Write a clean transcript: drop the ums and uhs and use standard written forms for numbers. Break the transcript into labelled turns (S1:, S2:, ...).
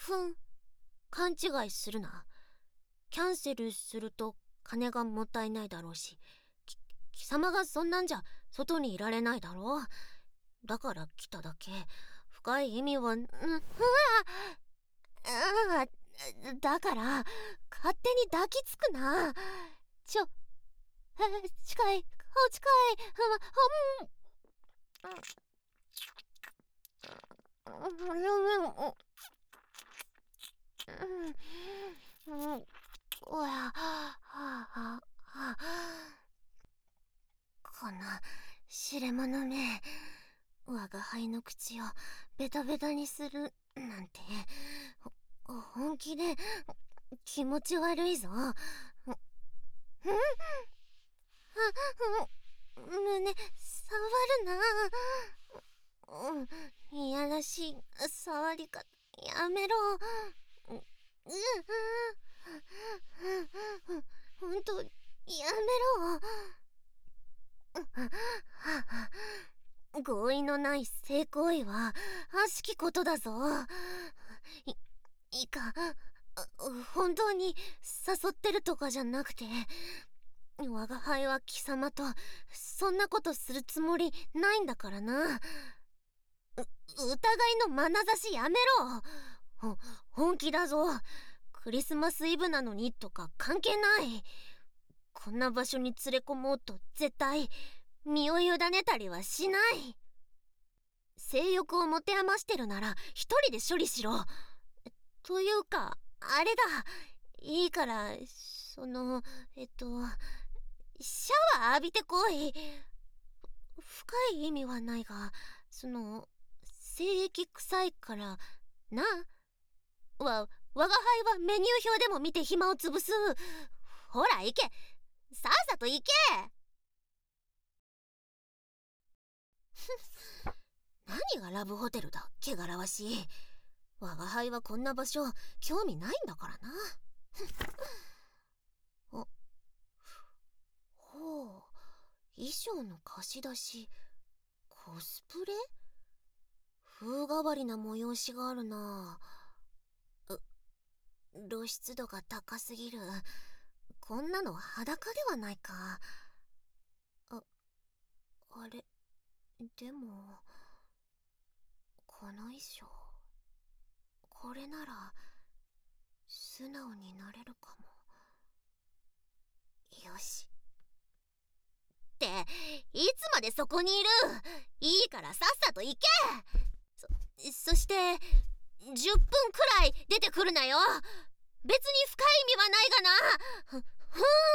S1: 勘違いするな。キャンセルすると金がもったいないだろうし、貴様がそんなんじゃ外にいられないだろう。だから来ただけ。深い意味は、だから勝手に抱きつくな。近い、顔近い。この知れ者め、我が輩の口をベタベタにするなんて、本気で気持ち悪いぞ。胸触るな。いやらしい触り方やめろ。ほんとやめろ。合意のない性行為は悪しきことだぞ。いいか、本当に誘ってるとかじゃなくて、我が輩は貴様とそんなことするつもりないんだからな。疑いの眼差しやめろ。本気だぞ。クリスマスイブなのにとか関係ない。こんな場所に連れ込もうと絶対身を委ねたりはしない。性欲を持て余してるなら一人で処理しろ。というかあれだ、いいからシャワー浴びてこい。深い意味はないが、精液臭いからな。我が輩はメニュー表でも見て暇を潰す。ほら行け、さっさと行け。何がラブホテルだ、汚らわしい。我が輩はこんな場所興味ないんだからな。ほう、衣装の貸し出し、コスプレ？風変わりな催しがあるな。露出度が高すぎる。こんなの裸ではないか。あれ、でもこの衣装、これなら素直になれるかも。よし。っていつまでそこにいる。いいからさっさと行け。そして10分くらい出てくるなよ。別に深い意味はないがな。